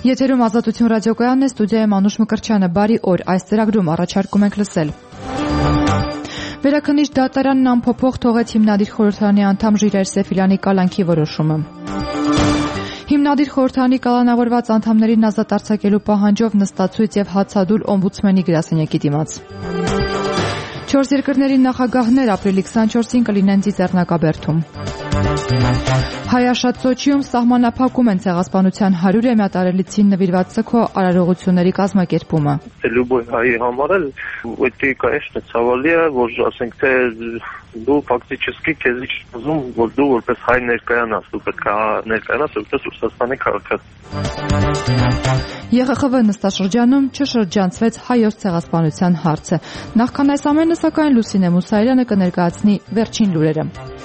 Եթերում Ազատություն ռադիոկայանն է, ստուդիայում Անուշ Մկրտչյանը։ Բարի օր, այս ծրագրում առաջարկում ենք լսել. Վերաքննիչ դատարանն անփոփոխ թողեց հիմնադիր խորհրդարանի անդամ Ժիրայր Սեֆիլյանի կալանքի որոշումը։ Հիմնադիր խորհրդարանի կալանավորված անդամներին ազատ արձակելու պահանջով նստացույց եւ հացադուլ օմբուդսմենի գրասենյակի դիմաց։ 4 երկրների նախագահներ ապրիլի 24-ին կլինեն Ծիծեռնակաբերդում։ Հայաշատ Սոչիում սահմանափակում են ցեղասպանության 100-ամյա տարելիցին նվիրված սգո արարողությունների կազմակերպումը։ Любой հայի համար էլ это, конечно, ցավալի է, որ ասենք թե դու ֆակտически քեզ ուզում, որ դու որպես հայ ներկայանաս, դու պետք է ներկայանաս որպես Ռուսաստանի քաղաքացի։ ԵԽԽՎ նստաշրջանում չշրջանցվեց հայոց ցեղասպանության հարցը։ Նախքան այս ամենը, սակայն Լուսինե Մուսայելյանը կներկայացնի վերջին լուրերը։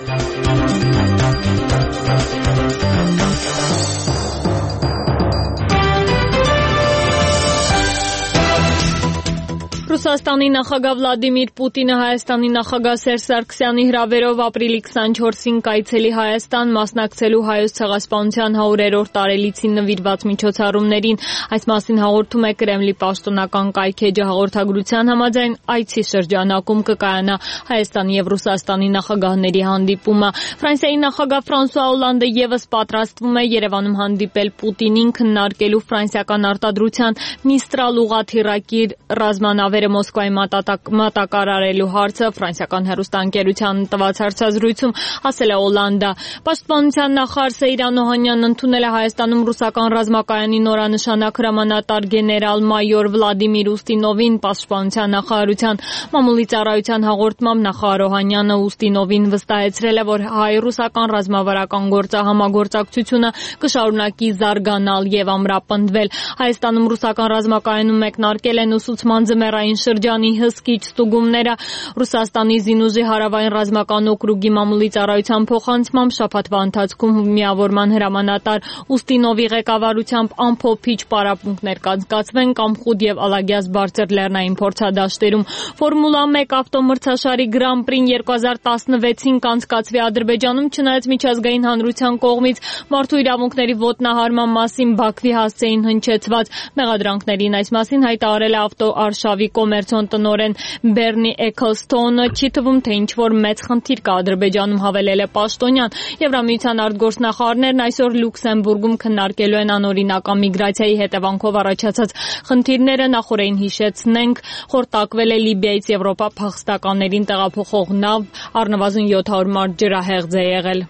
Ռուսաստանի նախագահ Վլադիմիր Պուտինը Հայաստանի նախագահ Սերժ Սարգսյանի հրավերով ապրիլի 24-ին կայցելի Հայաստան մասնակցելու հայոց ցեղասպանության 100-րդ տարելիցին նվիրված միջոցառումներին։ Այս մասին հաղորդում է Կրեմլի պաշտոնական կայքեջը հաղորդագրության համաձայն այցի շրջանակում կկայանա Հայաստանի եւ Ռուսաստանի նախագահների հանդիպումը։ Ֆրանսիայի նախագահ Ֆրանսուଆ Օլանդը եւս պատրաստվում է Երևանում հանդիպել Պուտինին քննարկելու ֆրանսիական արտադրության Միստրալ ուղղաթիռակիր ռազմանավերը Մոսկվայի մատակարարելու հարցը ֆրանսիական հեռուստաընկերության տված հարցազրույցում ասել է Օլանդը։ Պաշտպանության նախարար Սեյրան Օհանյանն ընդունել է Հայաստանում ռուսական ռազմակայանի նորանշանակ հրամանատար գեներալ-մայոր Վլադիմիր Ուստինովին։ Պաշտպանության նախարարության մամուլի ծառայության հաղորդմամբ նախարար Օհանյանը Ուստինովին վստահեցրել է, որ հայ-ռուսական ռազմավարական համագործակցությունը կշարունակի զարգանալ եւ ամրապնդվել։ Հայաստանում ռուսական ռազմակայանում մեկնարկել են ուսուցման ձմեռային շրջանի հսկիչ ստուգումները։ Ռուսաստանի Զինուժի հարավային ռազմական օկրուգի մամուլի ծառայության փոխանցմամբ շաբաթվա ընթացքում միավորման հրամանատար Ուստինովի ղեկավարությամբ ամփոփիչ պարապմունքներ կանցկացվեն Կամխուդ եւ Ալագյազ բարձր լեռնային փորձադաշտերում։ Ֆորմուլա 1 ավտոմրցաշարի Գրան-պրին 2016-ին կանցկացվի Ադրբեջանում, չնայած միջազգային հանրության կողմից մարդու իրավունքների ոտնահարման մասին Բաքվի հասցեին հնչեցված մեղադրանքներին այս մասին հայտարարել է ավտոարշավի կոմերցիոն տնօրեն Բերնի Էքլստոնը։ Չի թվում, թե ինչ-որ մեծ խնդիր կա Ադրբեջանում, հավելել է պաշտոնյան։ Եվրամիության արտգործնախարարներն այսօր Լյուքսեմբուրգում քննարկելու են անօրինական միգրացիայի հետևանքով առաջացած խնդիրները։ Նախորդին հիշեցնենք, խորտակվել է Լիբիայից Եվրոպա փախստականներին տեղափոխող նավ, առնվազն 700 մարդ ջրահեղձ է եղել։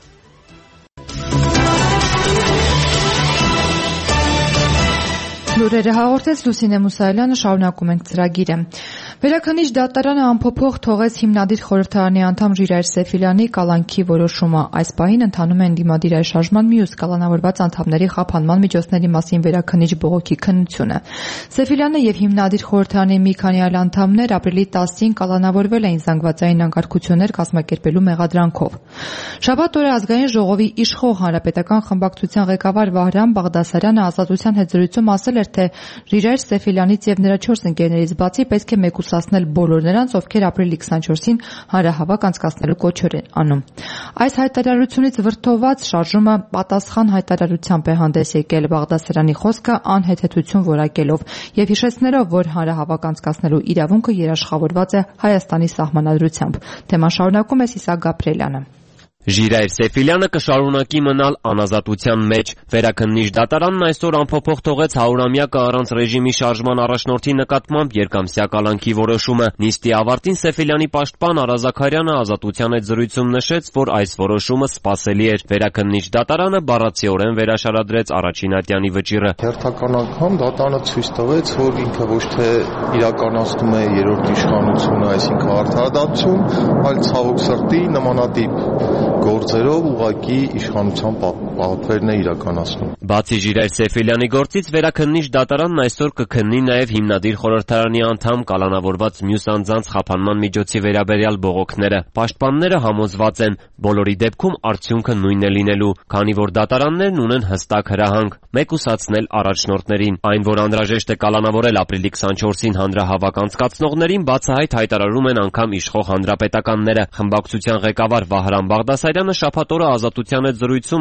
Լուրերը հաղորդեց Լուսինե Մուսայելյանը, շարունակում ենք ծրագիրը։ Վերաքննիչ դատարանը անփոփոխ թողեց հիմնադիր խորհրդարանի անդամ Ժիրայր Սեֆիլյանի կալանքի որոշումը։ Այս պահին ընթանում է ընդդիմադիր շարժման մյուս կալանավորված անդամների խափանման միջոցների մասին վերաքննիչ բողոքի քննությունը։ Սեֆիլյանը եւ հիմնադիր խորհրդարանի մի քանի այլ անդամներ ապրիլի 10-ին կալանավորվել էին զանգվածային անկարգություններ կազմակերպելու մեղադրանքով։ Շաբաթ օրը ազգային ժողովի իշխող հանրապետական խմբակցության ղեկավար Վահրամ Բաղդասարյանը Ազատության հետ զրույցում ասել էր, թե Ժիրայր Սեֆիլյանից եւ նրա 4 ընկերներից բացի պետք է մեկուսացնել բոլոր նրանց, ովքեր ապրիլի 24-ին հանրահավաք անցկացնելու կոչեր են անում։ Այս հայտարարությունից վրդոված շարժումը պատասխան հայտարարությամբ է հանդես եկել Բաղդասարյանի խոսքը անհեթեթություն որակելով եւ հիշեցնելով, որ հանրահավաք անցկացնելու իրավունքը երաշխավորված է Հայաստանի սահմանադրությամբ։ Թեման շարունակում է Սիսակ Գաբրելյանը։ Ժիրայր Սեֆիլյանը կշարունակի մնալ անազատության մեջ։ Վերաքննիչ դատարանն այսօր անփոփոխ թողեց 100-ամյակը առանց ռեժիմի շարժման առաջնորդի նկատմամբ երկամսյա կալանքի որոշումը։ Նիստի ավարտին Սեֆիլյանի պաշտպան Արա Զաքարյանը Ազատության հետ զրույցում նշեց, որ այս որոշումը սպասելի էր։ Վերաքննիչ դատարանը բառացիորեն վերաշարադրեց առաջին ատյանի վճիռը։ Հերթական անգամ դատարանը ցույց տվեց, որ ինքը ոչ թե իրականացնում է երրորդ իշխանությունը, այսինքն արդարադատություն, այլ ցավոք սրտի նմանատիպ գործերով ուղղակի իշխանության պատվերն է իրականացնում։ Բացի Ժիրայր Սեֆիլյանի գործից վերաքննիչ դատարանն այսօր կքննի նաև հիմնադիր խորհրդարանի անդամ կալանավորված մյուս անձանց խափանման միջոցի վերաբերյալ բողոքները։ Պաշտպանները համոզված են, բոլորի դեպքում արդյունքը նույնն է լինելու, քանի որ դատարաններն ունեն հստակ հրահանգ՝ մեկուսացնել առաջնորդներին։ Այն, որ անհրաժեշտ է կալանավորել ապրիլի 24-ին հանրահավաք անցկացնողներին, բացահայտ հայտարարում են անգամ իշխող հանրապետականները։ Խմբակցության ղեկավար Վահրամ Բաղդասարյանը շաբաթ օրը Ազատության հետ զրույցում արդարացրել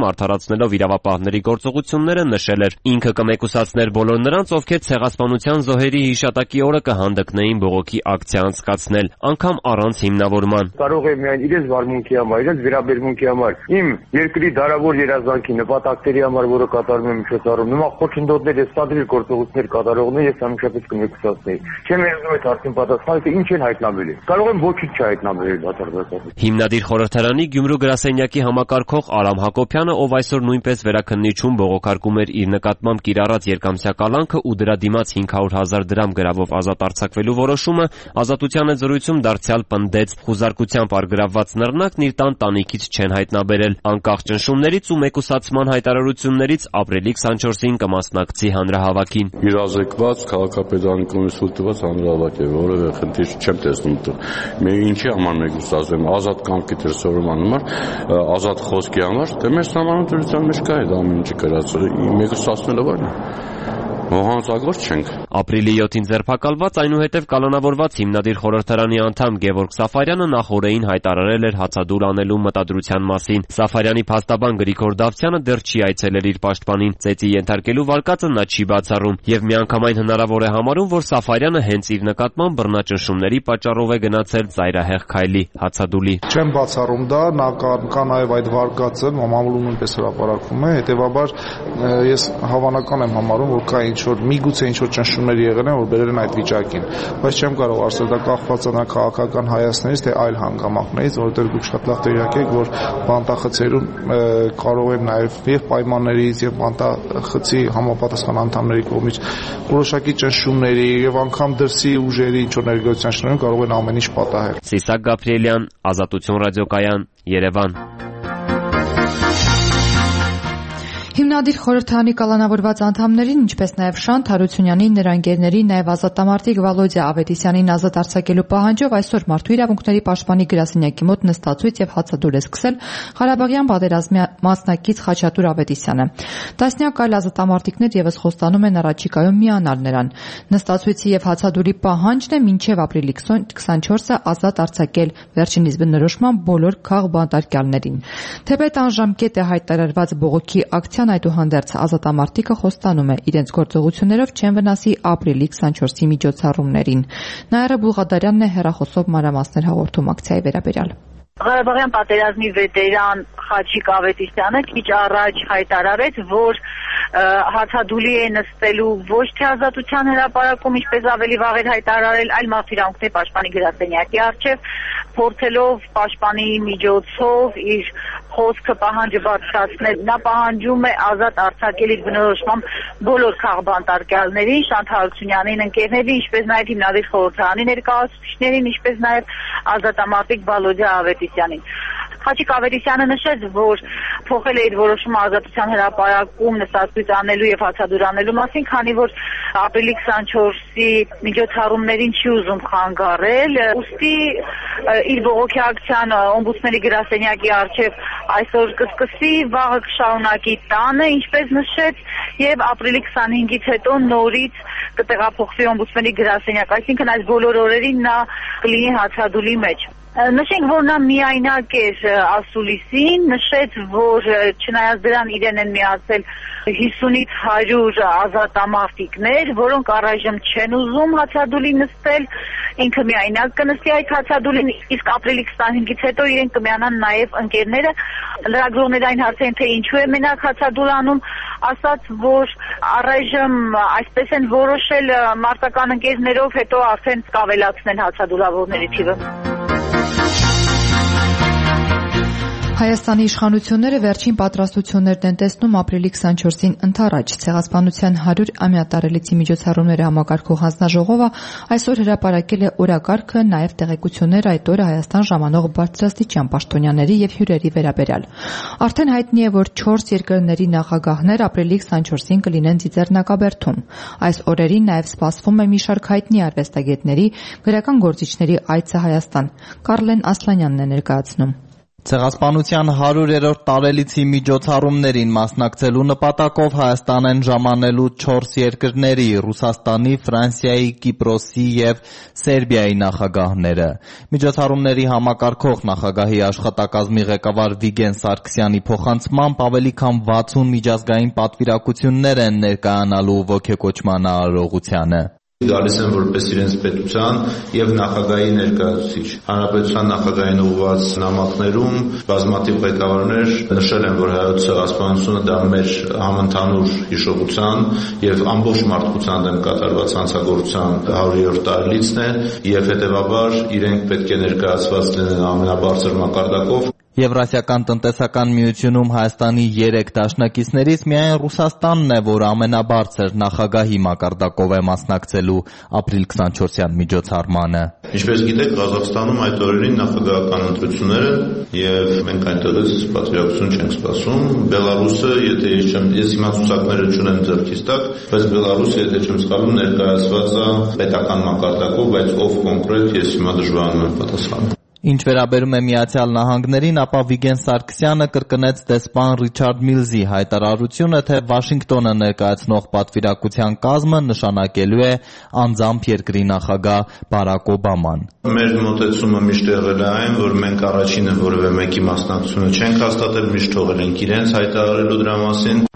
զեկուցնելով իրավապահների գործողությունները նշել էր. ինքը կմեկուսացներ բոլոր նրանց, ովքեր ցեղասպանության զոհերի հիշատակի օրը կհանդգնեին բողոքի ակցիա անցկացնել, անգամ առանց հիմնավորման. Կարող է միայն իրենց վարմունքի համար, իրենց վերաբերմունքի համար, իմ երկրի դարավոր երազանքի նպատակների համար, որը կատարում եմ միջոցառում, նման խոչընդոտներ եւ սադրիլ գործողություններ կատարողներ ես ամենաշատից կմեկուսացնեի։ Չեմ ուզում այդ արդեն պատասխանը, թե ինչ են հայտնաբերել։ Կարող եմ ոչինչ չհայտնաբերել բացարձակապես։ Հիմնադիր խորհրդարանի Գյումրու գրասենյակի համակարգող Արամ Հակոբյանը, ով այսօր նույնպես վերաքննիչում բողոքարկում էր իր նկատմամբ կիրառած երկամսյա կալանքը ու դրա դիմաց 500,000 դրամ գրավով ազատ արձակվելու որոշումը, Ազատության հետ զրույցում դարձյալ պնդեց. խուզարկությամբ առգրավված նռնակն իր տանիքից չեն հայտնաբերել, անկախ ճնշումներից ու մեկուսացման հայտարարություններից ապրիլի 24-ին կմասնակցի հանրահավաքին. Իրազեկված քաղաքապետարանի կողմից ցույց տված հանրահավաք է, որովհետեւ խնդիր չեմ տեսնում դու։ Մենք ինչի համար մեկուսացում, ազատ կամքի դրսևորման համար, ազատ խոսքի համար, դե մեր համանadrության մեջ կա այդ ամեն ինչը գրած, մեկուսացնելը բան է։ Ոհանցագործ չենք։ Ապրիլի 7-ին ձերբակալված, այնուհետև կալանավորված հիմնադիր խորհրդարանի անդամ Գևորգ Սաֆարյանը նախօրեին հայտարարել էր հացադուլ անելու մտադրության մասին։ Սաֆարյանի փաստաբան Գրիգոր Դավթյանը դեռ չի այցելել իր պաշտպանին, ծեծի ենթարկելու վարկածը նա չի բացառում եւ միանգամայն հնարավոր է համարում, որ Սաֆարյանը հենց իր նկատմամբ բռնաճնշումների պատճառով է գնացել ծայրահեղ քայլի, հացադուլի։ Չեմ բացառում դա, կա նաեւ այդ վարկածը, մամուլում նույնպես հրապարակվում է, հետեւաբար ես հավանական եմ համարում, որ կա ինչ-որ միգուցե ինչ-որ ճնշումներ եղել են, որ բերել են այդ վիճակին, բայց չեմ կարող ասել դա կախված է նա քաղաքական հայացքներից, թե այլ հանգամանքներից, որովհետեւ դուք շատ լավ տեղյակ եք, որ բանտախցերում կարող են նաեւ եւ պայմաններից եւ բանտախցի համապատասխան անդամների կողմից որոշակի ճնշումների եւ անգամ դրսի ուժերի ինչ-որ ներգործության շնորհիվ կարող են ամեն ինչ պատահել։ Սիսակ Գաբրիելյան, Ազատություն ռադիոկայան, Երևան։ Հիմնադիր խորհրդարանի կալանավորված անդամներին, ինչպես նաև Շանթ Հարությունյանին, նրա ընկերներին, նաև ազատամարտիկ Վալոդիա Ավետիսյանին ազատ արձակելու պահանջով այսօր Մարդու իրավունքների պաշտպանի գրասենյակի մոտ նստածույց եւ հացադուլ է սկսել Ղարաբաղյան պատերազմի մասնակից Խաչատուր Ավետիսյանը։ Տասնյակ այլ ազատամարտիկներ եւս խոստանում են առաջիկայում միանալ նրան։ Նստածույցի եւ հացադուլի պահանջն է մինչեւ ապրիլի 24-ը ազատ արձակել վերջինիս բնորոշման բոլոր քաղբանտարկյալներին։ Թեպետ անժամկետ է հայտարարված բողոքի ակցիան, այդուհանդերձ ազատամարտիկը խոստանում է իրենց գործողություններով չեն վնասի ապրիլի 24-ի միջոցառումներին։ Նաիրա Բուլղադարյանն է հեռախոսով մանրամասներ հաղորդում ակցիայի վերաբերյալ։ Ղարաբաղյան պատերազմի վետերան Խաչիկ Ավետիսյանը քիչ առաջ հայտարարեց, որ հացադուլի է նստելու ոչ թե Ազատության հրապարակում, ինչպես ավելի վաղ էր հայտարարել, այլ Մարդու իրավունքների պաշտպանի գրասենյակի առջև, փորձելով պաշտպանի միջոցով իր խոսքը պահանջը բարձրացնել։ Նա պահանջում է ազատ արձակել իր բնորոշմամբ բոլոր քաղբանտարկյալներին, Շանթ Հարությունյանին, ընկերներին, ինչպես նաև հիմնադիր խորհրդարանի ներկայացուցիչներին, ինչպես նաև ազատամարտիկ Վալոդիա Ավետիսյանին։ Խաչիկ Ավետիսյանը նշեց, որ փոխել է իր որոշումը Ազատության հրապարակում նստածույց անելու եւ հացադուլ անելու մասին, քանի որ ապրիլի 24-ի միջոցառումներին չի ուզում խանգարել, ուստի իր բողոքի ակցիան օմբուդսմենի գրասենյակի առջև այսօր կսկսի, վաղը կշարունակի տանը, ինչպես նշեց, եւ ապրիլի 25-ից հետո նորից կտեղափոխվի օմբուդսմենի գրասենյակ, այսինքն այս բոլոր օրերին նա կլինի հացադուլի մեջ։ Նշենք, որ նա միայնակ էր ասուլիսին, նշեց, որ չնայած դրան իրեն են միացել 50-ից 100 ազատամարտիկներ, որոնք առայժմ չեն ուզում հացադուլի նստել, ինքը միայնակ կնստի այդ հացադուլին, իսկ ապրիլի 25-ից հետո իրեն կմիանան նաև ընկերները։ Լրագրողները այն հարցեն, թե ինչու է մենակ հացադուլ անում, ասաց, որ առայժմ այսպես են որոշել մարտական ընկերներով, հետո արդեն կավելացնեն հացադուլավորների թիվը։ Հայաստանի իշխանությունները վերջին պատրաստություններն են տեսնում ապրիլի 24-ին ընդառաջ ցեղասպանության 100-ամյա տարելիցի միջոցառումները համակարգող հանձնաժողովը այսօր հրապարակել է օրակարգը, նաև տեղեկություններ այդ օրը Հայաստան ժամանող բարձրաստիճան պաշտոնյաների եւ հյուրերի վերաբերյալ։ Արդեն հայտնի է, որ 4 երկրների նախագահներ ապրիլի 24-ին կլինեն Ծիծեռնակաբերդում։ Այս օրերին նաև սպասվում է մի շարք հայտնի արվեստագետների, գրական գործիչների այցը Հայաստան։ Կարլեն Ասլանյանն է ներկայացնում։ Ցեղասպանության 100-րդ տարելիցի միջոցառումներին մասնակցելու նպատակով Հայաստան են ժամանելու 4 երկրների՝ Ռուսաստանի, Ֆրանսիայի, Կիպրոսի և Սերբիայի նախագահները։ Միջոցառումների համակարգող նախագահի աշխատակազմի ղեկավար Վիգեն Սարգսյանի փոխանցմամբ ավելի քան 60 միջազգային պատվիրակություններ են ներկայանալու ոգեկոչման արարողությանը։ Գալիս են որպես իրենց պետության եւ նախագահի ներկայացուցիչ։ Հանրապետության նախագահային ուղղված նամակներում բազմաթիվ ղեկավարներ նշել են, որ հայոց ցեղասպանությունը դա մեր համընդհանուր հիշողության եւ ամբողջ մարդկության դեմ կատարված հանցագործության 100-րդ տարելիցն է եւ հետեւաբար իրենք պետք է ներկայացված լինեն ամենաբարձր մակարդակով։ Եվրասիական տնտեսական միությունում Հայաստանի 3 դաշնակիցներից միայն Ռուսաստանն է, որ ամենաբարձր նախագահի մակարդակով է մասնակցելու ապրիլ 24-յան միջոցառմանը։ Ինչպես գիտեք, Ղազախստանում այդ օրերին նախագահական ընտրություններ են եւ մենք այնտեղից պատվիրակություն չենք սպասում։ Բելարուսը, եթե ես հիմա ցուցակները չունեմ ձեռքիս տակ, բայց Բելարուսը, եթե չեմ սխալվում, ներկայացված է պետական մակարդակով, բայց ով կոնկրետ ես հիմա դժվարանում եմ պատասխանել։ Ինչ վերաբերում է Միացյալ Նահանգներին, ապա Վիգեն Սարգսյանը կրկնեց դեսպան Ռիչարդ Միլզի հայտարարությունը, թե Վաշինգտոնը ներկայացնող պատվիրակության կազմը նշանակելու է անձամբ երկրի նախագահ Բարակ Օբաման։ Մեր մոտեցումը միշտ եղել է այն, որ մենք առաջինը որևէ մեկի մասնակցությունը չենք հաստատել, միշտ թողել ենք իրենց հայտարարելու դրա մասին։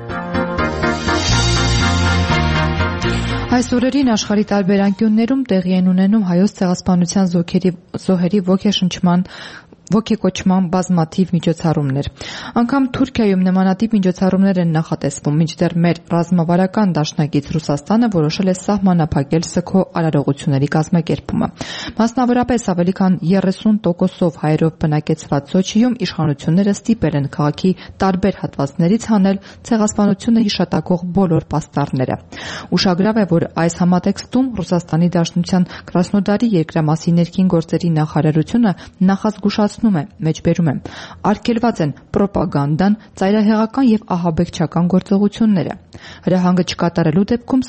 Այս օրերին աշխարհի տարբեր անկյուններում տեղի են ունենում հայոց ցեղասպանության զոհերի ոգեկոչման բազմաթիվ միջոցառումներ։ Անգամ Թուրքիայում նմանատիպ միջոցառումներ են նախատեսվում, մինչդեռ մեր ռազմավարական դաշնակից Ռուսաստանը որոշել է սահմանափակել ՍՔՕ արարողությունների կազմակերպումը։ Մասնավորապես ավելի քան 30%-ով հայերով բնակեցված Սոչիում իշխանությունները ստիպել են քաղաքի տարբեր հատվածներից հանել ցեղասպանությունը հիշատակող բոլոր պաստառները։ Ուշագրավ է, որ այս համատեքստում Ռուսաստանի Դաշնության Կրասնոդարի երկրամասի ներքին գործերի նախարարությունը նախազգուշացնում է, մեջբերում է, արգելված են պրոպագանդան, ծայրահեղական և ահաբեկչական գործողությունները։ Հրահանգը չկատարելու դեպքում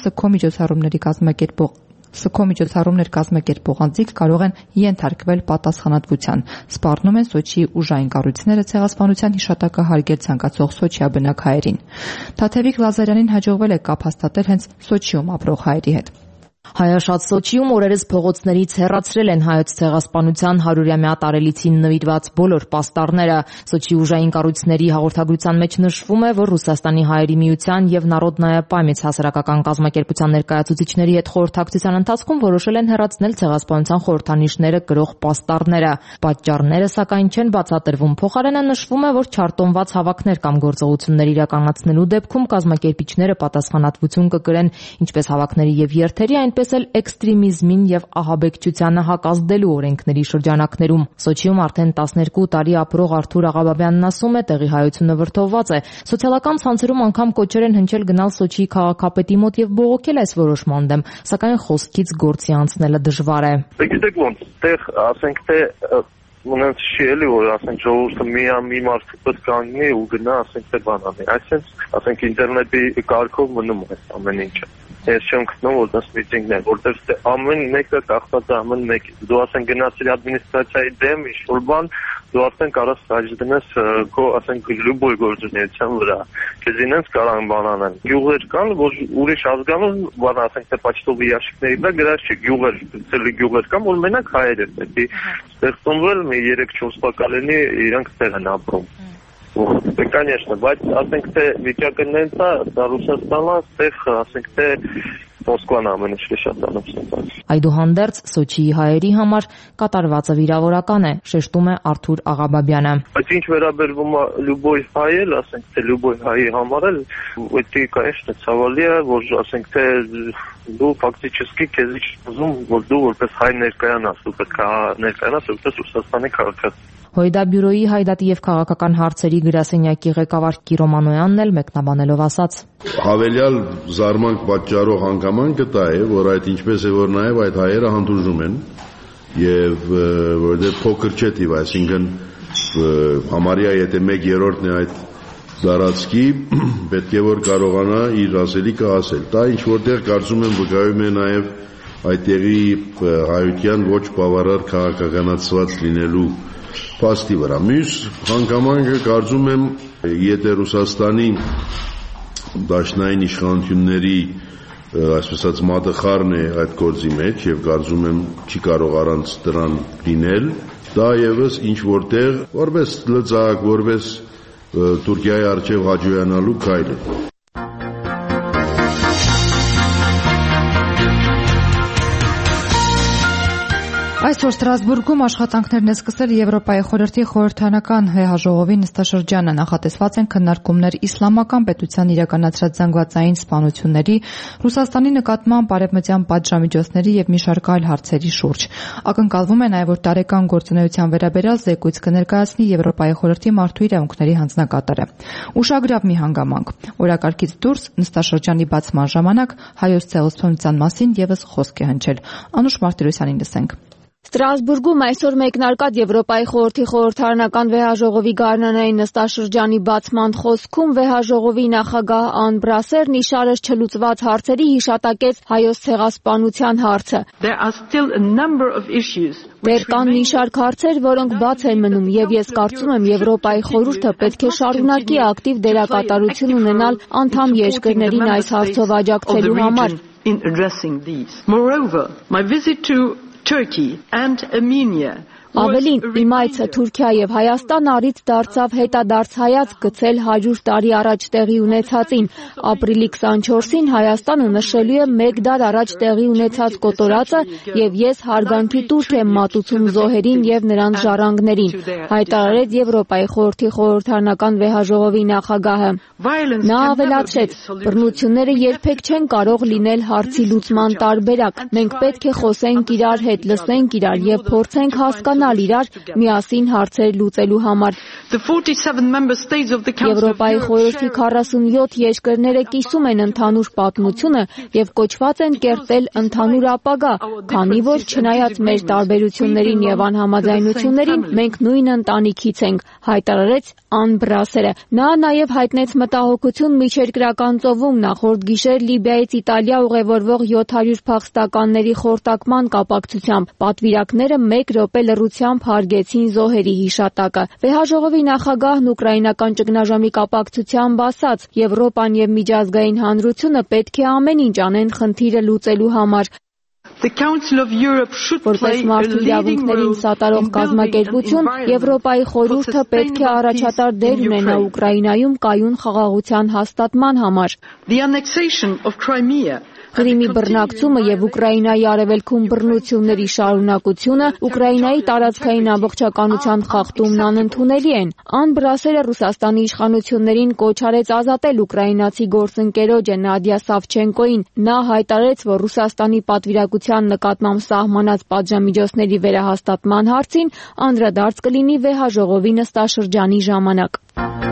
ՍՔՕ միջոցառումներ կազմակերպող անձիկ կարող են ենթարկվել պատասխանատվության, սպառնում են Սոչիի ուժային կառույցները ցեղասպանության հիշատակը հարգել ցանկացող սոչիաբնակ հայերին։ Թաթևիկ Լազարյանին հաջողվել է կապ հաստատել հենց Սոչիում ապրող հայերի հետ։ Հայաշատ Սոչիում օրերս փողոցներից հեռացրել են հայոց ցեղասպանության 100-ամյա տարելիցին նվիրված բոլոր պաստառները։ Սոչիի ուժային կառույցների հաղորդագրության մեջ նշվում է, որ Ռուսաստանի հայերի միության եւ Նարոդնայա պամյաց հասարակական կազմակերպության ներկայացուցիչների հետ խորհրդակցության ընթացքում որոշել են հեռացնել ցեղասպանության խորհրդանիշները կրող պաստառները։ Պատճառները սակայն չեն բացատրվում։ Փոխարենը նշվում է, որ չարտոնված հավաքներ կամ գործողություններ իրականացնելու դեպքում կազմակերպիչները պատասխանատվություն կկրեն ինչպես հավաքների եւ երթերի, այնպես էլ էքստրեմիզմին եւ ահաբեկչությանը հակազդելու օրենքների շրջանակներում։ Սոչիում արդեն 12 տարի ապրող Արթուր Աղաբաբյանն ասում է, տեղի հայությունը վրդովված է։ Սոցիալական ցանցերում անգամ կոչեր են հնչել գնալ Սոչիի քաղաքապետի մոտ եւ բողոքել այս որոշման դեմ, սակայն խոսքից գործի անցնելը դժվար է։ Գիտեք ոնց, տեղ ասենք թե ունենք չի էլի, որ ասենք ժողովուրդը մի մարդու պես կանգնի ու գնա ասենք թե բան անի։ Այսինքն ասենք ինտերնետի կարգով մնում է ամեն ինչը։ Ես չեմ գտնում, որ դա միտինգն է, որտեղ ամեն մեկը կախված է ամեն մեկից։ Դու ասենք գնացիր ադմինիստրացիայի դեմ ինչ-որ բան, դու ասենք կարաս քաջ դնես քո ասենք լուբոյ գործունեության վրա։ Քեզ ինձ կարան բան անեն։ Գյուղեր կան, որ ուրիշ ազգանուն բան ասենք թե պաչտովի ящикների վրա գրած չի գյուղեր, ցելի գյուղեր կան, որ մենակ հայեր են, պետք է ստեղծվել մի 3-4 բակալենի իրանք տեղ են ապրում։ Конечно, բայց ասենք թե վիճակը նենց է, դա Ռուսաստանը, այդտեղ ասենք թե Մոսկվան ամեն ինչ շատ անցնում։ Այդուհանդերձ Սոչիի հայերի համար կատարվածը վիրավորական է, շեշտում է Արթուր Աղաբաբյանը։ Բայց ինչ վերաբերվում է լուբոյ հայել, ասենք թե լուբոյ հայի համար էլ, դա конечно ցավալի է, որ ասենք թե դու ֆակտически քեզ ուզում, որ դու որպես հայ ներկայանաս, դու պետք է ներկայանաս որպես Ռուսաստանի քաղաքացի։ Հույդա բյուրոյի հայդատի եւ քաղաքական հարցերի գրասենյակի ղեկավար Կիրո Մանոյանն էլ մեկնաբանելով ասաց. Հավելյալ զարմանք պատճառող հանգամանքը դա է, որ այդ ինչպես է որ նաեւ այդ հայերը հանդուրժում են եւ որտեղ փոքր չէ տիվ, այսինքն համարյա եթե 1/3-ն է այդ դարածքի, պետք է որ կարողանա իր ասելիքը ասել։ Դա ինչ որտեղ կարծում եմ վկայում է նաեւ այդտեղի հայության ոչ բավարար քաղաքականացված լինելու փաստի վրա։ Մյուս հանգամանքը կարծում եմ, եթե Ռուսաստանի դաշնային իշխանությունների այսպես ասած մատխարն է այդ գործի մեջ եւ կարծում եմ չի կարող առանց դրան լինել, դա եւս ինչ որտեղ որպես լծակ, որպես Թուրքիայի արչեւ հաջողանալու քայլ է։ Այսօր Ստրասբուրգում աշխատանքներն է սկսել Եվրոպայի խորհրդի խորհրդարանական ՀՀ-ժողովի նստաշրջանը, նախատեսված են քննարկումներ իսլամական պետության իրականացրած զանգվածային սպանությունների, Ռուսաստանի նկատմամբ արևմտյան պատժամիջոցների եւ մի շարք այլ հարցերի շուրջ։ Ակնկալվում է նաեւ, որ տարեկան գործունեության վերաբերյալ զեկույց կներկայացնի Եվրոպայի խորհրդի մարդու իրավունքների հանձնակատարը։ Ուշագրավ մի հանգամանք. օրակարգից դուրս նստաշրջանի բացման ժամանակ հայոց ցեղասպանության մասին եւս խոսք է հնչել։ Անուշ Մարտիրոսյանին լսենք։ Ստրասբուրգում այսօր մեկնարկած Եվրոպայի խորհրդի խորհրդարանական վեհաժողովի գարնանային նստաշրջանի բացման խոսքում վեհաժողովի նախագահ Ան Բրասերն իշարս չլուծված հարցերի հիշատակեց հայոց ցեղասպանության հարցը։ Դեռ կան մի շարք հարցեր, որոնք բաց են մնում, եւ ես կարծում եմ Եվրոպայի խորհուրդը պետք է շարունակի ակտիվ դերակատարություն ունենալ անդամ երկրներին այս հարցով աջակցելու համար։ Turkey and Armenia. Ավելին, իմ այցը Թուրքիա եւ Հայաստան առիթ դարձավ հետադարձ հայացք գցել 100 տարի առաջ տեղի ունեցածին։ Ապրիլի 24-ին Հայաստանը նշելու է 1 դար առաջ տեղի ունեցած կոտորածը եւ ես հարգանքի տուրք եմ մատուցում զոհերին եւ նրանց ժառանգներին, հայտարարեց Եվրոպայի խորհրդի խորհրդարանական վեհաժողովի նախագահը։ Նա ավելացրեց. բռնությունները երբեք չեն կարող լինել հարցի լուծման տարբերակ։ Մենք պետք է խոսենք իրար հետ, լսենք իրար եւ փորձենք հասկանալ իրար միասին հարցեր լուծելու համար։ Եվրոպայի խորհրդի 47 երկրները կիսում են ընդհանուր պատմությունը եւ կոչված են կերտել ընդհանուր ապագա, քանի որ չնայած մեր տարբերություններին եւ անհամաձայնություններին մենք նույն ընտանիքից ենք, հայտարարեց Ան Բրասերը։ Նա նաեւ հայտնեց մտահոգություն միջերկրական ծովում նախորդ գիշեր Լիբիայից Իտալիա ուղևորվող 700 փախստականների խորտակման կապակցությամբ։ Պատվիրակները 1 րոպե լռությամբ հարգեցին զոհերի հիշատակը։ Վեհաժողովի նախագահն ուկրաինական ճգնաժամի կապակցությամբ ասաց. Եվրոպան եւ միջազգային հանրությունը պետք է ամեն ինչ անեն խնդիրը լուծելու համար։ Որպես մարդու իրավունքներին սատարող կազմակերպություն, Եվրոպայի խորհուրդը պետք է առաջատար դեր ունենա Ուկրաինայում կայուն խաղաղության հաստատման համար։ Կրիմի բռնակցումը եւ Ուկրաինայի արևելքում բռնությունների շարունակությունը, Ուկրաինայի տարածքային ամբողջականության խախտումն անընդունելի են։ Ան Բրասերը Ռուսաստանի իշխանություններին կոչ արեց ազատել ուկրաինացի գործընկերոջը Նադիա Սավչենկոին։ Նա հայտարարեց, որ Ռուսաստանի պատվիրակության նկատմամբ սահմանած պատժամիջոցների վերահաստատման հարցին անդրադարձ կլինի վեհաժողովի նստաշրջանի ժամանակ։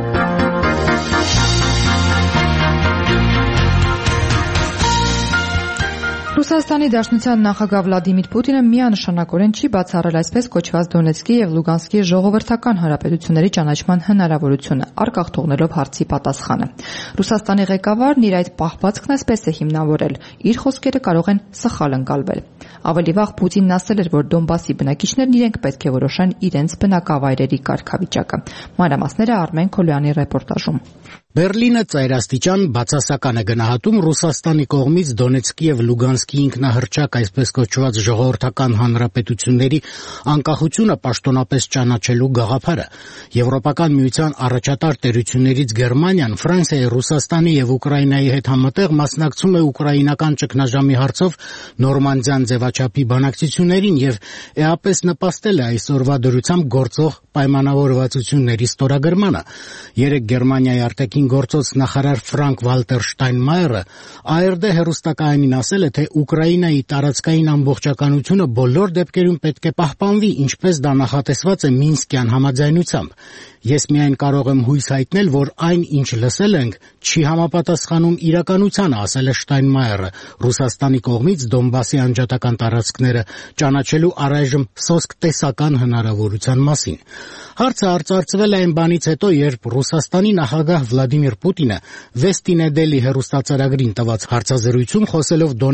Ռուսաստանի Դաշնության նախագահ Վլադիմիր Պուտինը միանշանակորեն չի բացառել այսպես կոչված Դոնեցկի եւ Լուգանսկի ժողովրդական հանրապետությունների ճանաչման հնարավորությունը, առկախ թողնելով հարցի պատասխանը։ Ռուսաստանի ղեկավարն իր այդ պահվածքն այսպես է հիմնավորել. իր խոսքերը կարող են սխալ ընկալվել։ Ավելի վաղ Պուտինն ասել էր, որ Դոնբասի բնակիչներն իրենք պետք է որոշեն իրենց բնակավայրերի կարգավիճակը։ Մանրամասները Արմեն Քոլյանի ռեպորտաժում։ Բերլինը ծայրաստիճան բացասական է գնահատում Ռուսաստանի կողմից Դոնեցկի եւ Լուգանսկի ինքնահռչակ այսպես կոչված ժողովրդական հանրապետությունների անկախությունը պաշտոնապես ճանաչելու գաղափարը։ Եվրոպական միության առաջատար տերություններից Գերմանիան Ֆրանսիայի, Ռուսաստանի եւ Ուկրաինայի հետ համատեղ մասնակցում է ուկրաինական ճգնաժամի հարցով Նորմանդիան ձևաչափի բանակցություններին եւ էապես նպաստել է այսօրվա դրությամբ գործող պայմանավորվածությունների ստորագրմանը։ Երեք Գերմանիայի արտաքին գործոց նախարար Ֆրանկ Վալտեր Շտայնմայերը ARD հեռուստակայանին ասել է, թե Ուկրաինայի տարածքային ամբողջականությունը բոլոր դեպքերում պետք է պահպանվի, ինչպես դա նախատեսված է Մինսկյան համաձայնությամբ։ Ես միայն կարող եմ հույս հայտնել, որ այն, ինչ լսել ենք, չի համապատասխանում իրականությանը, ասել է Շտայնմայերը Ռուսաստանի կողմից Դոնբասի անջատական տարածքները ճանաչելու առայժմ սոսկ տեսական հնարավորության մասին։ Հարցը արծարծվել է այն բանից հետո, երբ Ռուսաստանի նախագահ Վլադիմիր Պուտինը Վեստի Նեդելի հեռուստացարագրին տված հարցազրույցում խոսելով Դոնեցկի եւ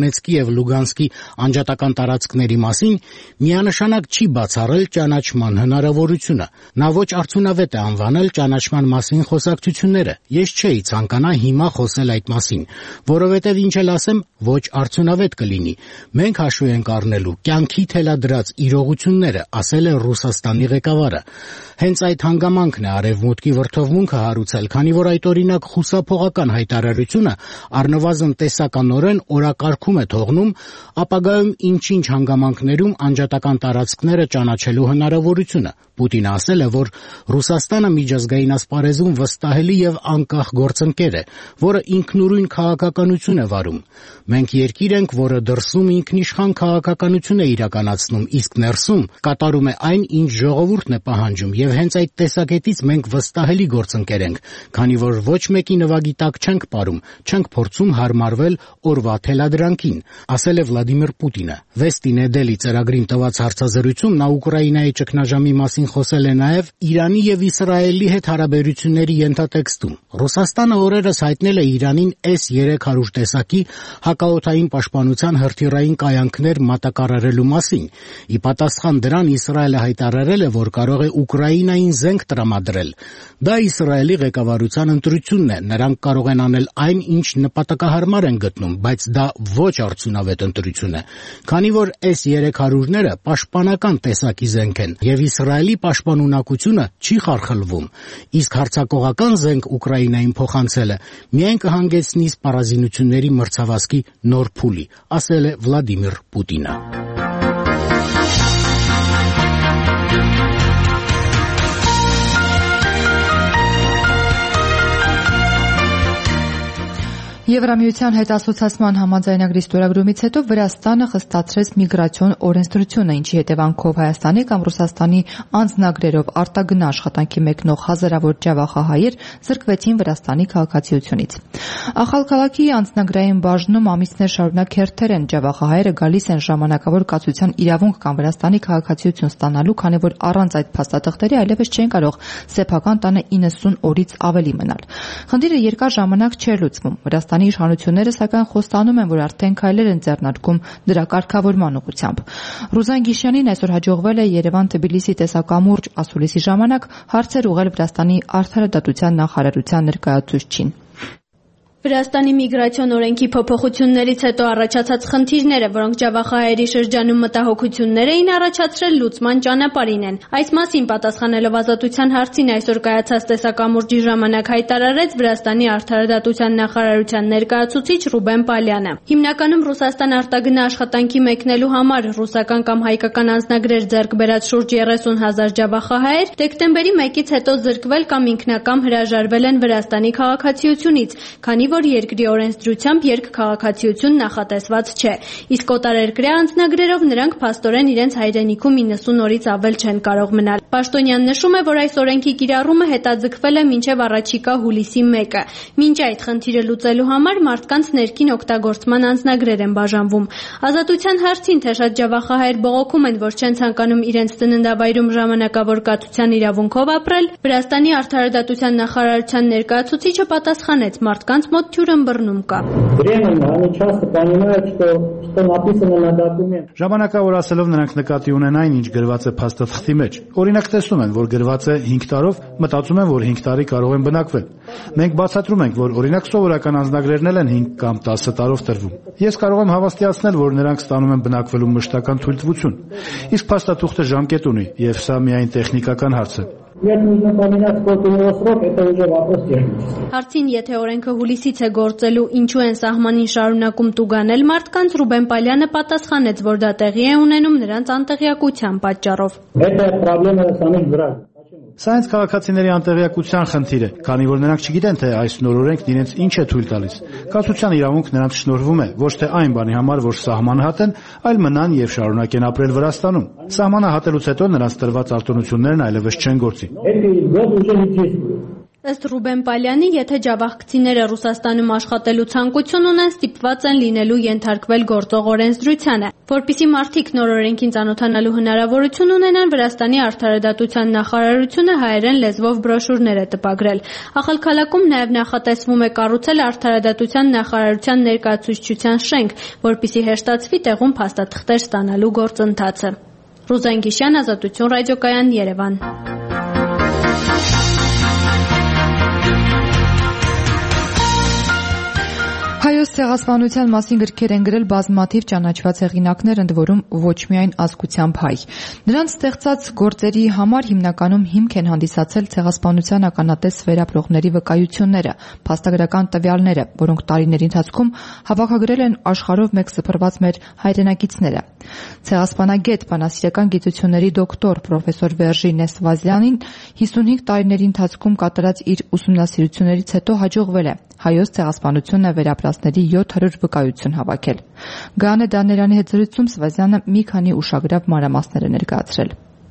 եւ Լուգանսկի անջատական տարածքների մասին, միանշանակ չի բացառել ճանաչման հնարավորությունը։ Նա ոչ արդյունավետ է անվանել ճանաչման մասին խոսակցությունները։ Ես չէի ցանկանա հիմա խոսել այդ մասին, որովհետեւ ինչ էլ ասեմ, ոչ արդյունավետ կլինի։ Մենք հաշվի ենք առնելու կյանքի թելադրած իրողությունները, ասել է Ռուսաստանի ղեկավարը։ Հենց այդ հանգամանքն է Արևմուտքի վրդովմունքը հարուցել, քանի որ այդ օրինակ խուսափողական հայտարարությունը առնվազն տեսականորեն օրակարգում է թողնում ապագայում ինչ-ինչ հանգամանքներում անջատական տարածքները ճանաչելու հնարավորությունը։ Պուտինը ասել է, որ Ռուսաստանը միջազգային ասպարեզում վստահելի եւ անկախ գործընկեր է, որը ինքնուրույն քաղաքականություն է վարում։ Մենք երկիր ենք, որը դրսում ինքնիշխան քաղաքականություն է իրականացնում, իսկ ներսում կատարում է այն, ինչ ժողովուրդն է պահանջում, եւ հենց այդ տեսակետից մենք վստահելի գործընկեր ենք, քանի որ ոչ մեկի նվագի տակ չենք ապրում, չենք փորձում հարմարվել օրվա թելադրանքին, ասել է Վլադիմիր Պուտինը։ Վեստի Նեդելի ծրագրին տված հարցազրույցում նա Ուկրաինայի ճգնաժամի մասին խոսել է նաև Իրանի եւ Իսրայելի հետ հարաբերությունների ենթատեքստում։ Ռուսաստանը օրերս հայտնել է Իրանին S-300 տեսակի հակաօդային պաշտպանության հրթիռային կայանքներ մատակարարելու մասին։ Ի պատասխան դրան Իսրայելը հայտարարել է, որ կարող է Ուկրաինային զենք տրամադրել։ Դա Իսրայելի ղեկավարության ընտրությունն է։ Նրանք կարող են անել այն, ինչ նպատակահարմար են գտնում, բայց դա ոչ արդյունավետ ընտրություն է, քանի որ S-300-ները պաշտպանական տեսակի զենք են եւ Իսրայելի պաշտպանունակությունը չի խարխլվում, իսկ հարձակողական զենք Ուկրաինային փոխանցելը միայն կհանգեցնի սպառազինությունների մրցավազքի նոր փուլի, ասել է Վլադիմիր Պուտինը։ Եվրամիության հետ ասոցիացման համաձայնագրի ստորագրումից հետո Վրաստանը խստացրեց միգրացիոն օրենսդրությունը, ինչի հետևանքով Հայաստանի կամ Ռուսաստանի անձնագրերով արտագնա աշխատանքի մեկնող հազարավոր ջավախահայեր զրկվեցին Վրաստանի քաղաքացիությունից։ Ախալքալաքի անձնագրային բաժնում ամիսներ շարունակ հերթեր են ջավախահայերը գալիս են ժամանակավոր կացության իրավունք կամ Վրաստանի քաղաքացիություն ստանալու, քանի որ առանց այդ փաստաթղթերի այլևս չեն կարող սեփական տանը 90 օրից ավելի մնալ։ Խնդիրը երկար ժամանակ չէր լուծվում։ Վրաստանի իշխանությունները սակայն խոստանում են, որ արդեն քայլեր են ձեռնարկում դրա կարգավորման ուղղությամբ։ Ռուզան Գիշյանին այսօր հաջողվել է Երևան-Թբիլիսի տեսակամուրջ ասուլիսի ժամանակ հարցեր ուղղել Վրաստանի արդարադատության նախարարության ներկայացուցչին։ Վրաստանի միգրացիոն օրենքի փոփոխություններից հետո առաջացած խնդիրները, որոնք ջավախահայերի շրջանում մտահոգություններ էին առաջացրել, լուծման ճանապարհին են։ Այս մասին պատասխանելով Ազատության հարցին այսօր կայացած տեսակամուրջի ժամանակ հայտարարեց Վրաստանի արդարադատության նախարարության ներկայացուցիչ Ռուբեն Պալյանը։ Հիմնականում Ռուսաստան արտագնա աշխատանքի մեկնելու համար ռուսական կամ հայկական անձնագրեր ձեռք բերած շուրջ 30,000 ջավախահայեր դեկտեմբերի 1-ից հետո զրկվել կամ ինքնակամ հրաժարվել են Վրաստանի քաղաքացիությունից, քանի որ երկրի օրենսդրությամբ երկքաղաքացիություն նախատեսված չէ։ Իսկ օտարերկրյա անձնագրերով նրանք փաստորեն իրենց հայրենիքում 90 օրից ավել չեն կարող մնալ։ Պաշտոնյան նշում է, որ այս օրենքի կիրառումը հետաձգվել է մինչև առաջիկա հուլիսի 1-ը։ Մինչ այդ խնդիրը լուծելու համար մարդկանց ներքին օգտագործման անձնագրեր են բաժանվում։ Ազատության հարցին, թե շատ ջավախահայեր բողոքում են, որ չեն ցանկանում իրենց ծննդավայրում ժամանակավոր կացության իրավունքով ապրել, Վրաստանի արդարադատության նախարարության ներկայացուցիչը պատասխանեց. մարդկանց մոտ թյուրըմբռնում կա։ Ժամանակավոր ասելով նրանք նկատի ունեն այն, ինչ գրված է փաստաթղթի մեջ։ Օրինակ տեսնում են, որ գրված է 5 տարով, մտածում են, որ 5 տարի կարող են բնակվել։ Մենք բացատրում ենք, որ օրինակ սովորական անձնագրերն էլ են 5 կամ 10 տարով տրվում։ Ես կարող եմ հավաստիացնել, որ նրանք ստանում են բնակվելու մշտական թույլտվություն։ Իսկ փաստաթուղթը ժամկետ ունի, եւ սա միայն տեխնիկական հարց է։ Հարցին, եթե օրենքը հուլիսից է գործելու, ինչու են սահմանին շարունակում տուգանել մարդկանց, Ռուբեն Պալյանը պատասխանեց, որ դա տեղի է ունենում նրանց անտեղյակության պատճառով։ Սա հենց քաղաքացիների անտեղյակության խնդիր է, քանի որ նրանք չգիտեն, թե այս նոր օրենքն իրենց ինչ է թույլ տալիս։ Կացության իրավունք նրանց շնորհվում է ոչ թե այն բանի համար, որ սահմանը հատեն, այլ մնան եւ շարունակեն ապրել Վրաստանում։ Սահմանը հատելուց հետո նրանց տրված արտոնություններն այլևս չեն գործի։ Ըստ Ռուբեն Պալյանի, եթե ջավախքցիները Ռուսաստանում աշխատելու ցանկություն ունեն, ստիպված են լինելու ենթարկվել գործող օրենսդրությանը, որպեսզի մարդիկ նոր օրենքին ծանոթանալու հնարավորություն ունենան, Վրաստանի արդարադատության նախարարությունը հայերեն լեզվով բրոշուրներ է տպագրել։ Ախալքալաքում նաև նախատեսվում է կառուցել արդարադատության նախարարության ներկայացուցչության շենք, որպեսզի հեշտացվի տեղում փաստաթղթեր ստանալու գործընթացը։ Ռուզան Գիշյան, Ազատություն ռադիոկայան, Երևան։ Հայոց ցեղասպանության մասին գրքեր են գրել բազմաթիվ ճանաչված հեղինակներ, ընդ որում ոչ միայն ազգությամբ հայ։ Նրանց ստեղծած գործերի համար հիմնականում հիմք են հանդիսացել ցեղասպանության ականատես վերապրողների վկայությունները, փաստագրական տվյալները, որոնք տարիների ընթացքում հավաքագրել են աշխարհով մեկ սփռված մեր հայրենակիցները։ Ցեղասպանագետ, բանասիրական գիտությունների դոկտոր պրոֆեսոր Վերժի Նեսվազյանին 55 տարիների ընթացքում կատարած իր ուսումնասիրություններից հետո հաջողվել է հայոց ցեղասպանությունը վերապրածների 700 վկայություն հավաքել։ Գանե Դաներյանի հետ զրույցում Սվազյանը մի քանի ուշագրավ մանրամասներ է ներկայացրել։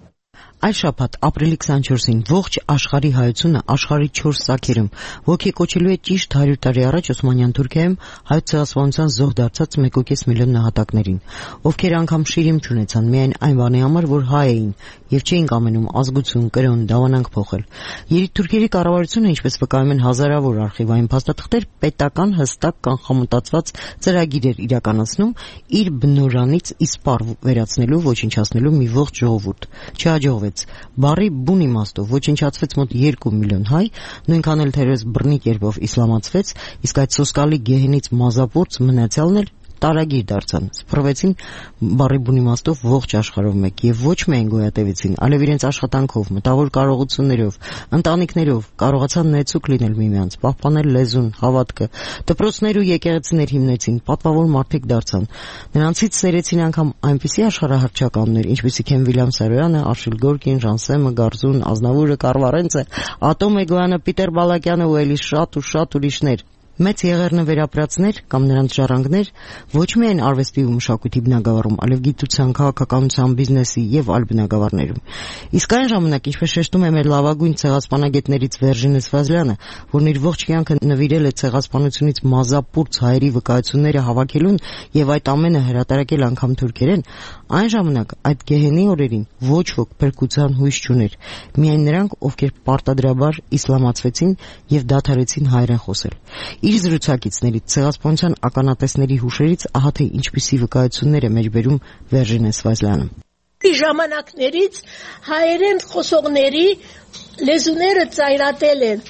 Այս շաբաթ ապրիլի 24-ին ողջ աշխարհի հայությունը աշխարհի 4 սաքերում ոգեկոչելու է ճիշտ 100 տարի առաջ Օսմանյան Թուրքիայում հայոց ցեղասպանության զոհ դարձած 1.5 միլիոն նահատակներին, ովքեր անգամ շիրիմ չունեցան միայն այն բանի համար, որ հայ էին եւ չէին կամենում ազգություն, կրոն, դավանանք փոխել։ Երիտթուրքերի կառավարությունը, ինչպես վկայում են հազարավոր արխիվային փաստաթղթեր, պետական հստակ կանխամտածված ծրագիր էր իրականացնում իր բնորանից իսպառ վերացնելու, ոչնչացնելու մի ողջ ժողովուրդ։ Չհաջողվեց։ Բառի բուն իմաստով ոչնչացվեց մոտ 2 միլիոն հայ, նույնքան էլ թերևս բռնի կերպով իսլամացվեց, իսկ այդ սոսկալի գեհենից մազապուրծ մնացյալն էլ տարագիր դարձան, սփռվեցին բառի բուն իմաստով ողջ աշխարհով մեկ եւ ոչ միայն գոյատևեցին, այլև իրենց աշխատանքով, մտավոր կարողություններով, ընտանիքներով կարողացան նեցուկ լինել միմյանց, պահպանել լեզուն, հավատքը, դպրոցներ ու եկեղեցիներ հիմնեցին, պատվավոր մարդիկ դարձան։ Նրանցից սերեցին անգամ այնպիսի աշխարհահռչականներ, ինչպիսիք են Վիլյամ Սարոյանը, Արշիլ Գորկին, Ժանսեմը, Գարզուն, Ազնավուրը, Կարվարենցը, Ատոմ Էգոյանը, Պիտեր Բալակյանը ու էլի շատ ուրիշներ։ Մեծ եղեռնը վերապրածներ կամ նրանց ժառանգներ ոչ միայն արվեստի ու մշակույթի բնագավառում, այլև գիտության, քաղաքականության, բիզնեսի եւ այլ բնագավառներում։ Իսկ այն ժամանակ, ինչպես շեշտում է մեր լավագույն ցեղասպանագետներից Վերժի Նեսվազյանը, որն իր ողջ կյանքը նվիրել է ցեղասպանությունից մազապուրծ հայերի վկայությունները հավաքելուն եւ այդ ամենը հրատարակել անգամ թուրքերեն, այն ժամանակ այդ գեհենի օրերին ոչ ոք փրկության հույս չուներ։ Միայն նրանք, ովքեր պարտադրաբար իսլամացվեցին եւ դադարեցին հայերեն խոսել։ Իր զրուցակիցներից ցեղասպանության ականատեսների հուշերից ահա թե ինչպիսի վկայություններ է մեջբերում Վերժի Նեսվազյանը։ Ժամանակներից հայերեն խոսողների լեզուները ծայրատել են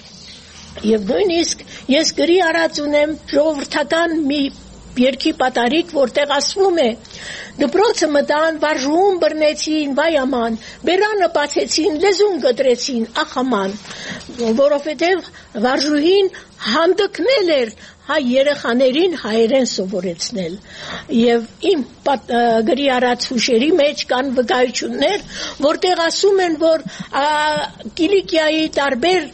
եւ նույնիսկ ես գրի արած ունեմ ժողովրդական մի երկի պատարիկ, որտեղ ասվում է դպրոցը մտան, վարժում բռնեցին, վայ աման, բերանը բացեցին, լեզուն գտրեցին, ախ աման, որովհետև վարժուհին հանդգնել էր հայ երեխաներին հայերեն սովորեցնել եւ իմ գրի արած հուշերի մեջ կան վկայություններ, որտեղ ասում են, որ Կիլիկիայի տարբեր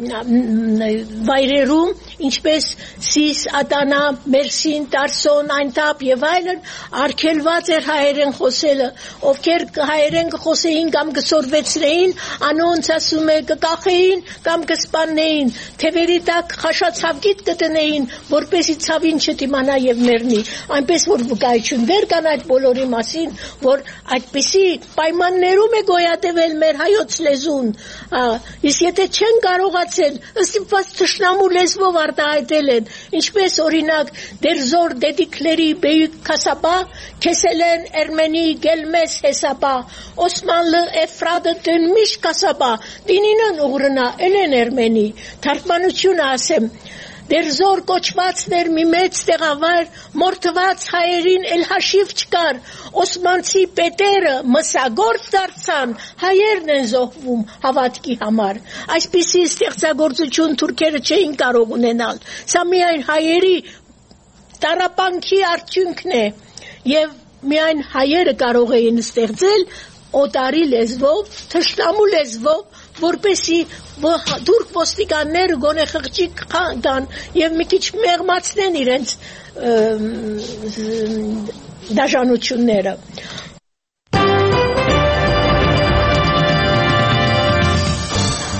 վայրերում, ինչպես Սիս, Ատանա, Մերսին, Տարսոն, Այնտապ եւ այլն, արգելված էր հայերեն խոսելը, ովքեր հայերեն կխոսեին կամ կսորվեցնեին, անոնց ասում է կկախեին կամ կսպաննեին, թևերի տակ խաշացավգիտ կտնեին, որպեսի ցավին չդիմանա եւ մեռնի, այնպես որ վկայություններ կան այդ բոլորի մասին, որ այդպիսի պայմաններում է գոյատևել մեր հայոց լեզուն, իսկ եթե չեն կարողացել, ըստիպված թշնամու լեզվով արտահայտել են, ինչպես օրինակ դերզոր դեդիկլերի բեյük քասաբա, քեսելեն էրմենի գելմես հեսաբա, Օսմանլը էֆրադը դնմիշ քասաբա, դինինն ուղրնա էլեն էրմենի, թարգմանությունը ասեմ, դերզոր կոչվածներ մի մեծ տեղավայր, մորթված հայերին էլ հաշիվ չկար, Օսմանցի պետերը մսագործ դարձան, հայերն են զոհվում հավատքի համար, այսպիսի ստեղծագործություն թուրքերը չէին կարող ունենալ, սա միայն հայերի տառապանքի արդյունքն է, եւ միայն հայերը կարող էին ստեղծել օտարի լեզվով, թշնամու լեզվով, որպեսի թուրք ոստիկանները գոնե խղճի կան եւ մի քիչ մեղմացնեն իրենց դաժանությունները։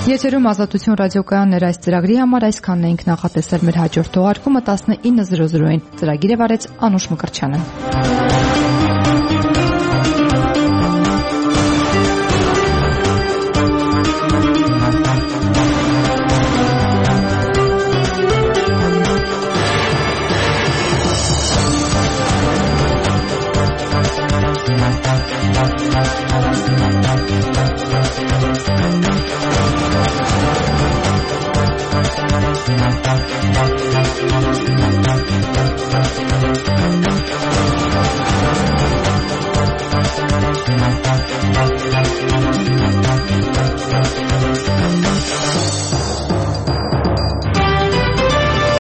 Եթերում Ազատություն ռադիոկայաններ այս ծրագրի համար այսքանն էինք նախատեսել մեր հաջորդ թողարկումը 19:00-ին։ Ծրագիրը վարեց Անուշ Մկրտչյանը։